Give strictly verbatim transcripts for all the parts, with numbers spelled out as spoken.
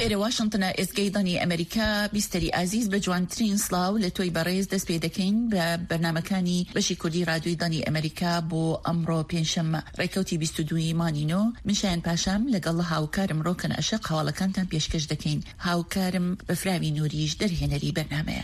ئێرە واشنگتنە ئێزگەی ئەمریکا بیستەری ئازیز بە جوانترین سلااو لە تۆی بەڕێز دەست پێ دەکەین بە بەرنامەکانی بەشی کوردی رادیۆی دانی ئەمریکا بۆ ئەمڕۆ پێنجشەممە ڕێکەوتی بیست و دوو مانینۆ من شایان پاشام لەگەڵ هاوکارم ڕۆکن ئەشق هەواڵەکانتان پێشکەش دەکەین. هاوکارم بەفراوی نوریش دەرهێنەری بەرنامەیە.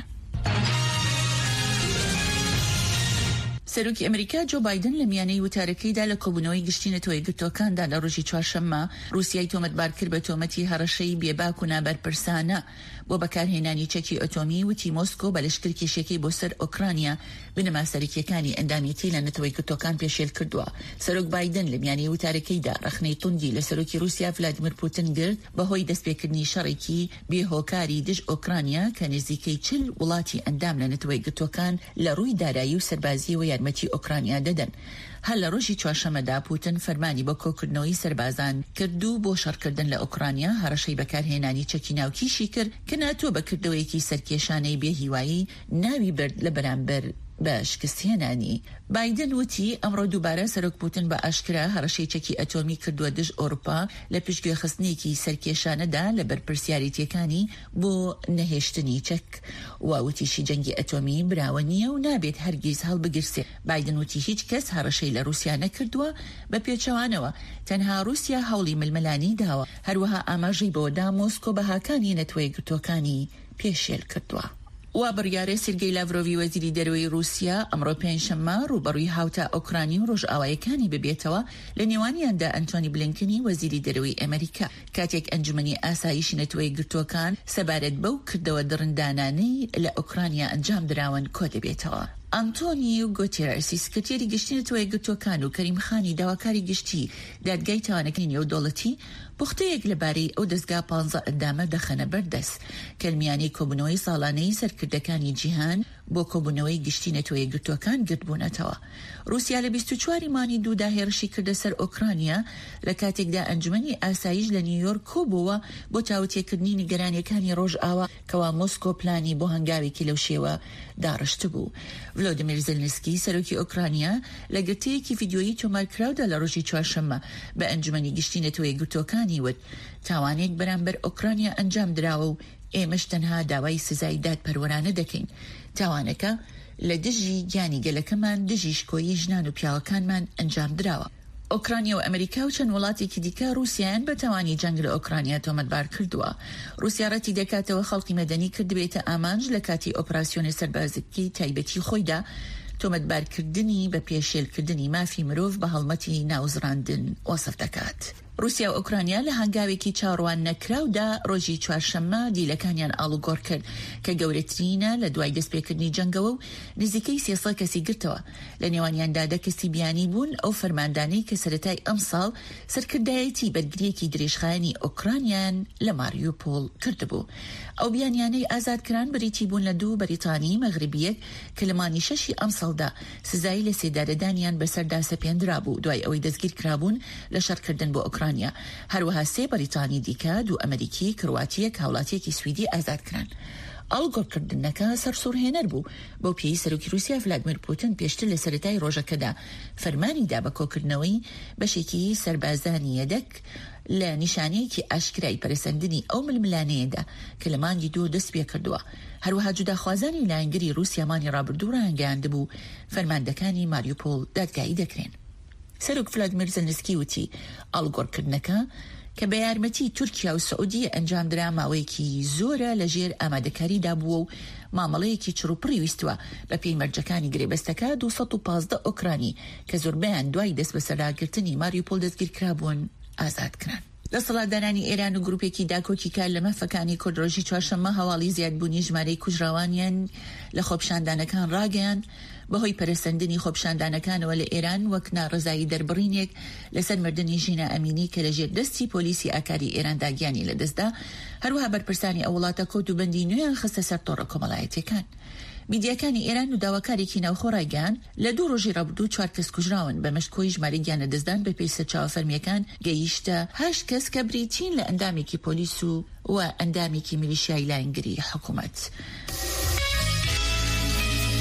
سەرۆکی ئەمریکا جو بایدن لە میانەی وتارەکەیدا لە کۆبوونەوەی گشتینەتەوەی گرتوەکاندا لە ڕۆژی چوارشەممە رووسیای تۆمەتبار کرد بە تۆمەتی هەڕەشەی بێباک و نابەرپرسانە بۆ بەکارهێنانی چەکی ئۆتۆمی. وتی مۆسکۆ بە لەشکرکێشیەکەی بۆ سەر ئۆکرانیا بنەما سەرکیەکانی ئەندامەتی لە نەتەوەی گرتوەکان پێشێل کردووە. سەرۆک بایدن لە میانەی وتارەکەیدا ڕەخنەی توندی لە سەرۆکی رووسیا ڤلادیمیر پوتین گرت بەهۆی دەستپێکردنی شەڕێکی بێهۆکاری دژ ئۆکرانیا کە نزیکەی چل وڵاتی ئەندام لە نەتەوەی گرتوەکان لە ڕووی دارایی و سەربازیەوە یارمەتی ئۆکرانیا دەدەن. هەر لە ڕۆژی چوارشەممەدا پوتین فەرمانی بە کۆکردنەوەی سەربازان کردو بۆ شەڕکردن لە ئۆکرانیا هەڕەشەی بەکارهێنانی چەکی ناوکیشی کرد کە ناتۆ بەکردەوەیەکی سەرکێشانەی بێهیوایی ناوی برد لە بەرامبەر بە شکستهێنانی. بایدن وتی ئەمڕۆ دووبارە سەرۆک پوتین بە ئاشکرا هەڕەشەی چەکی ئەتۆمی کردووە دژ ئۆروپا لە پشتگوێخستنێکی سەرکێشانەدا لە بەرپرسیاریەتەکانی بۆ نەهێشتنی چەک. واوتیشی جەنگی ئەتۆمی براوە نییە و نابێت هەرگیز هەڵبگرسێ. بایدن وتی هیچ کەس هەڕەشەی لە رووسیا نەکردووە بە پێچەوانەوە، تەنها رووسیا هەوڵی ململانی داوە. هەروەها ئاماژەی بۆدا مۆسکۆ بەهاکانی نەتەوەی گرتوەکانی پێشێل کردووە. و بڕیارە سێرگەی لاڤرۆڤی وەزیری دەرەوەی رووسیا ئەمڕۆ پێنجشەممە ڕوبەڕووی هاوتا ئۆکرانی و ڕۆژئاوایەکانی ببێتەوە لە نێوانیاندا ئەنتۆنی بلینکنی وەزیری دەرەوەی ئەمریکا کاتێک ئەنجومەنی ئاسایشی نەتەوەی گرتوەکان سەبارەت بەو کردەوە دڕندانانەی لە ئۆکرانیا ئەنجام دراون کۆ دەبێتەوە. ئەنتۆنیو گۆتێرەسی سکرتێری گشتی نەتەوەی گرتوەکان و کەریمخانی داواکاری گشتی دادگای تاوانەکەی نێودەوڵەتی پوختەیەک لەبارەی ئەو دەستگا پانزە ئەندامە دەخەنە بەردەست کە میانەی کۆبوونەوەی ساڵانەی سەرکردەکانی جیهان بۆ کۆبوونەوەی گشتی نەتەوەی گرتوەکان گرتبوونەتەوە. رووسیا لە بیست و چوار مانی دوودا هێرشی کردە سەر ئۆکرانیا لە کاتێکدا ئەنجومەنی ئاسایش لە نیویۆرک کۆبووە بۆ تاوتێکردنی نیگەرانیەکانی ڕۆژئاوا کەوا مۆسکۆ پلانی بۆ هەنگاوێکی لەو شێوە داڕشت بوو. ڤلۆدیمیر زێلنسکی سەرۆکی ئۆکرانیا لە گرتەیەکی ڤیدیۆیی تۆمارکراودا لە ڕۆژی چوارشەممە بە ئەنجومەنی گشتی نەتەوەی گرتوەکانی وت تاوانێک بەرامبەر ئۆکرانیا ئەنجام دراوە و ئێمەش تەنها داوای سزای دادپەروەرانە دەکەین. تاوانەکە لە دژی گیانی گەلەکەمان دژی شکۆیی ژنان و پیاوەکانمان ئەنجام دراوە. ئۆکرانیا و ئەمریکا و چەند وڵاتێکی دیکە رووسیایان بە تاوانی جەنگ لە ئۆکرانیا تۆمەتبار کردووە. رووسیا ڕەتی دەکاتەوە خەڵکی مەدەنی کرد بێتە ئامانج لە کاتی ئۆپراسیۆنی سەربازیی تایبەتی خۆیدا تۆمەتبارکردنی بە پێشێلکردنی مافی مرۆڤ بە هەڵمەتی ناوزڕاندن وەسف دەکات. رووسیا و ئۆکرانیا لە هەنگاوێکی چاڕوان نەکراودا ڕۆژی چوارشەممە دیلەکانیان ئاڵوگۆڕ کرد کە گەورەترینە لە دوای دەستپێکردنی جەنگەوە و نزیکەی سێسە کەسی گرتەوە. لە نێوانیاندا دە کەسی بیانی بوون ئەو فەرماندانەی کە سەرەتای ئەم ساڵ سەرکردایەتی بەرگریەکی درێژخایەنی ئۆکرانیان لە ماریوپۆڵ کردبوو. ئەو بیانیانەی ئازادکران بریتی بوون لە دوو بەریتانی مەغریبیەک کە لە مانی شەشی ئەم ساڵدا سزایی لە سێدادەدانیان بەسەردا سەپێنرا بوو دوای ئەوەی دەستگیر کرابوون لە شەڕکردن بۆ ئۆکرانیا. هەروەها سێ بەریتانی دیکە دوو ئەمریکی کرواتیەک هاوڵاتیەکی سویدی ئازادکران. ئاڵگۆڕکردنەکە سەرسوورهێنەر بوو بۆ پێی سەرۆکی رووسیا ڤلادیمیر پوتین پێشتر لە سەرەتای ڕۆژەکەدا فەرمانیدا بە کۆکردنەوەی بەشێکی سەربازانی یەدەک لە نیشانەیەکی ئاشکرای پەرسەندنی ئەو ململانەیەدا کە لە مانگی دوو دەست پێ کردووە. هەروەها جوداخوازانی لایەنگری رووسیامانی ڕابردوو ڕایانگەیاند بوو فەرماندەکانی ماریوپۆڵ دادگایی دەکرێن. سەرۆک ڤلادیمیر زێلنسکی وتی ئاڵگۆڕکردنەکە کە بە یارمەتی تورکیا و سعودی ئەنجام درا ماوەیەکی زۆرە لە ژێر ئامادەکاریدا بووە و مامەڵەیەکی چڕوپڕی ویستوە بە پێی مەرجەکانی گرێبەستەکە دووسەد و پازدە ئۆکرانی کە زۆربیان دوای دەست بەسەرداگرتنی ماریوپۆڵ دەستگیر کرابوون ئازادکران. لە سەڵاتدارانی ئێران و گروپێکی داکۆکی کار لە مەفەکانی کورد ڕۆژی چوارشەممە هەواڵی زیادبوونی ژمارەی کوژراوانیان لە خۆپشاندانەکان ڕاگەیاند بەهۆی پەرسەندنی خۆپشاندانەکانەوە لە ئێران وەک ناڕزایی دەربڕینێک لەسەر مردنی ژینە ئەمینی کە لە ژێر دەستی پۆلیسی ئاکاری ئێران داگیانی لە دەستدا. هەروەها بەرپرسانی ئەو وڵاتە کۆتوبەندی نوێیان خستە سەر تۆڕە کۆمەڵایەتیەکان. میدیاکانی ئێران و داواکارێکی ناوخۆ ڕایگەیان لە دوو ڕۆژی ڕابردوو چوار کەس کوژراون بە مەشکۆی ژمارەی گیانە دەستدان بە پێی سەرچاوە فەرمیەکان گەیشتە هەشت کەس کە بریتین لە ئەندامێکی پۆلیس و و ئەندامێکی میلیشیای لایەنگری حکوومەت.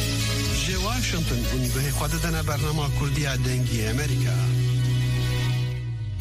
واشنطن اون به خود دنا برنامه کردی دنگی امریکا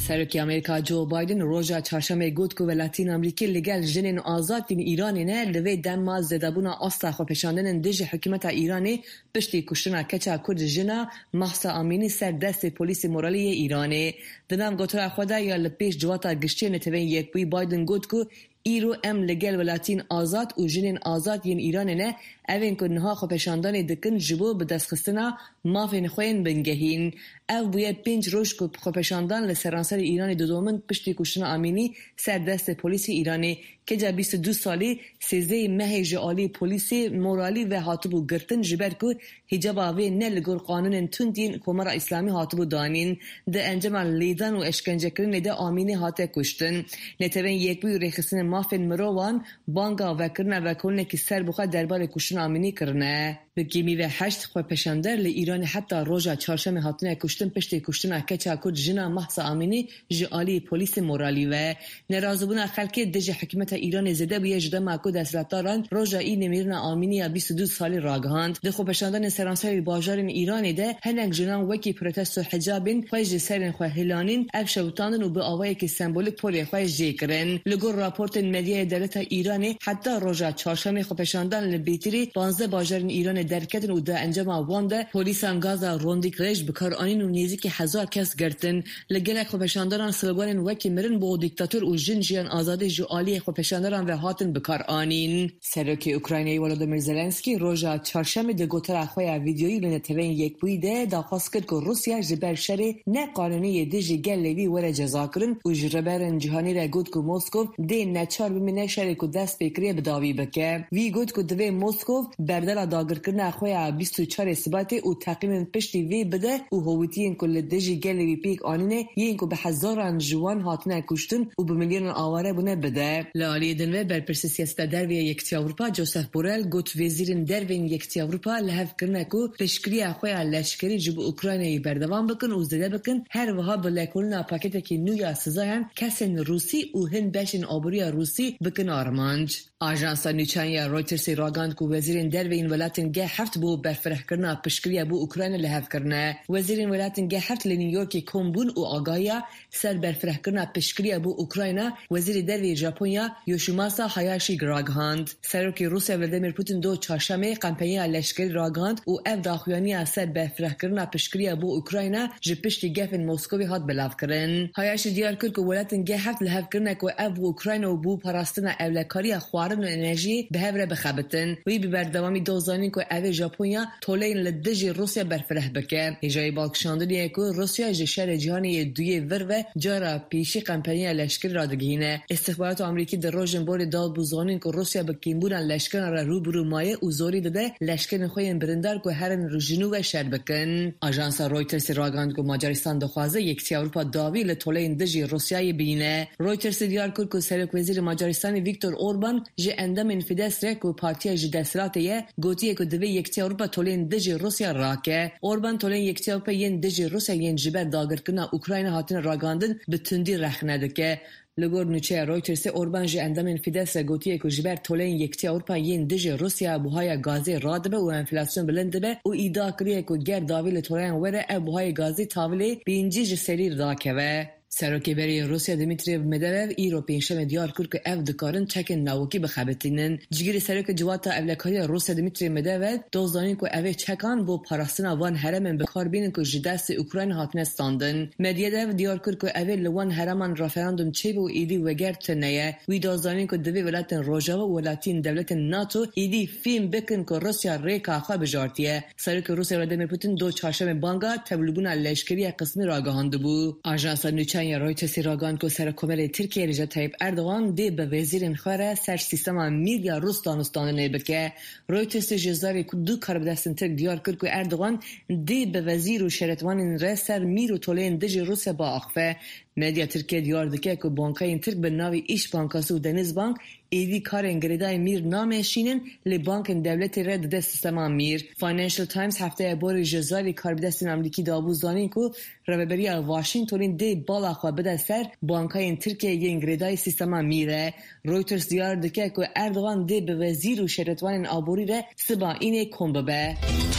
سرکی امریکا جو بایدن روزا چهارشنبه گفت که ولایتین امریکا لگل جنین آزادین ایرانی نه لوی دنما زدابونا اصلا خو پشاندن دژ حکومت ایرانی پشتی کشتن کچا کرد جنا مهسا امینی سر دست پلیس مورالی ایرانی دنام گوتر خدا یا لپیش جواتا گشتی نتوین یک بی بایدن گفت که ایرو ام لگل ولایتین آزاد و جنین آزاد ین ایران نه اوین که نها خو پشاندن دکن جبو به دست خستنا مافین خوین بنگهین او باید پنج روز که خو پشاندن لسرانسر ایران دومن پشتی کشتن امینی سر دست پلیس ایرانی که جا بیست و دو سالی سیزده مه جعالی پلیس مورالی و هاتبو گرتن جبر که حجاب آوی نلگور قانون تندین کمر اسلامی هاتبو دانین ده انجام لیدن و اشکنجه کرن ده امینی هاته کشتن نتوین یک بی ریخسن مافین مروان بانگا و کرنه و کلنه که سر بخواه دربار کشتن امینی کرنه به گیمی و هشت خو پشاندر ل ایران حتی روزا چهارشنبه هاتنه کشتن پشت کشتن کچا کرد جنا مهسا امینی جعالی پلیس مورالی و نرازبون خلک دژ حکومت ایران زده بیه جدا ماکو دستلاتاران روزا این میرن امینی بیست و دو سالی راگهاند ده خو پشاندن سرانسر باجار ایران ده هنگ جنان وکی پروتست و حجابین خوش سرن خو هلانین اف شوتاندن و به آوای که سمبولیک پول خوش جیکرن لگور راپورت مدیا دولت ایران حتی روزا چهارشنبه خو پشاندن ل بیتری پانزده باجار ایران درکتن و ده انجام وانده پلیس انگازا روندیک ریش بکار آنین و نیزی که هزار کس گرتن لگل خو پشاندران سلگان وکی مرن با دیکتاتور و جنجیان آزادی جعالی خو پشاندران و هاتن بکار آنین سرکی اوکراینی ولادیمیر زلنسکی روزا چهارشنبه ده گوتر خوی ویدیویی لنه توین یک بویده درخواست کرد که روسیا جبر شر نه قانونی دژ گلوی ور جزا کرن و جربرن جهانی را گفت که مسکو ده نچار بمینه شر کو دست فکری بداوی بکه وی گفت که دوی مسکو بردل داگر نه خویا بیست و چهار سبات او تقریبا پشتی وی بده او هویتین کل دژی گلوی پیک آنینه یین کو به هزاران جوان هاتنه کشتن او به میلیون آواره بونه بده لالی دنوه بر پرسیاست دروی یکتی اروپا جوزف بورل گوت وزیرین دروین یکتی اروپا لحف کرنه کو تشکیل خویا لشکری جب اوکراینی بردوام بکن او زده بکن هر وها بلکلنا پاکت کی نویا سزاهن کسن روسی او هن بشن آبوریا روسی بکن آرمانج آژانس نیچانیا رویترز راگاند کو وزیرین دروین ولاتن گه هفت بو برفرح کرنا پشکریا بو اوکراین لحف کرنه وزیرین ولاتن گه هفت ل نیویورک کومبون او آگایا سر برفرح کرنا پشکریا بو اوکراین وزیر دروی ژاپنیا یوشیماسا هایاشی راگاند سرکی روسیا ولادیمیر پوتین دو چهارشنبه کمپانی لشکری راگاند او اف داخویانی سر برفرح کرنا پشکریا بو اوکراین جپشتی گفن مسکوی هات بلاف کرن هایاشی دیار کرد که ولاتن گه هفت لحف کرنه کو اف اوکراین و بو پاراستن اولکاری خوارن و انرژی به هفره بخبتن وی به بردوامی دوزانی که اوی ژاپنیا تولین لدژی روسیا برفرح بکه ایجای بالکشاندنیه که روسیا جشر جهانی دوی ور و جارا پیشی کمپانی لشکری را دگینه استخبارات آمریکی در روزن بور داد بوزانین که روسیا به کیمبورن لشکر را روبرو مایه او زوری داده لشکر خوین برندار که هرن رو جنوب شر بکن آژانس رویترز راگاند که مجارستان دخوازه یکتی اروپا داوی لتولین دژی روسیای بینه رویترز دیار کرد که سرک وزیر مجارستان ویکتور اوربان ج اندام انفداس رک و پارتی جدسلاتیه گوتیه که دوی یکتی اروپا تولین دژی روسیا راکه اوربان تولین یکتی اروپا ین دژی روسیا ین جبر داگر کنا اوکراین هاتن راگاندن به تندی رخنه که لگور نوچه رویترز اوربان ج اندام انفداس گوتیه که جبر تولین یکتی اروپا ین دژی روسیا بهای گازی رادبه و انفلاسیون بلند به او ایدا کریه که گر داویل تولین وره بهای گازی تاویلی بینجی جسری راکه سرکی بری روسیا دیمیتری مدوو ایرو پینشم دیار کرد که اف دکارن چکن ناوکی بخبتینن جگیری سرک جواتا اولکاری روسیا دیمیتری مدوو دوزدانی که اوی چکان بو پاراستنا وان هرمن بکار بینن که جدست اوکراین هاتنه ستاندن مدیدو دیار کرد که اوی لوان هرمان رفراندوم چی بو ایدی وگرد تنیه وی دوزدانی که دوی ولاتن روژاوا و ولاتین دولت ناتو ایدی فیلم بکن که روسیا ریکا خواه بجارتیه سرک روسیا ولادیمیر پوتین دو چهارشنبه بانگا تبلیغون لشکری قسمی راگهاند بو آژانس نیچان یا رویترز راگاند که سرکومر ترکیه رجب طیب اردوغان دی به وزیرین خواره سر سیستم میدیا روس دانستانه بکه رویترز جزاری دو کاربدستن ترک دیار کرد که اردوغان دی به وزیر و شرطوان رسر میر و تولین دژ روسیا با آخفه مدیا ترکیه دیار دکه که بانکای ترک به ناوی ایش بانکاس و دنیز بانک ایوی کار انگریدای میر نامشینن لی بانک دولت رد ده سیستم میر فاینانشل تایمز هفته بار جزاری کاربدستن امریکی دابوزانین که رهبری واشنگتن دی بالا خو بده سر بانکای ترکیه انگریدای سیستم میره رویترز دیار دکه که اردوغان دی به وزیر و شرطوان آبوری ره سبا اینه کن ببه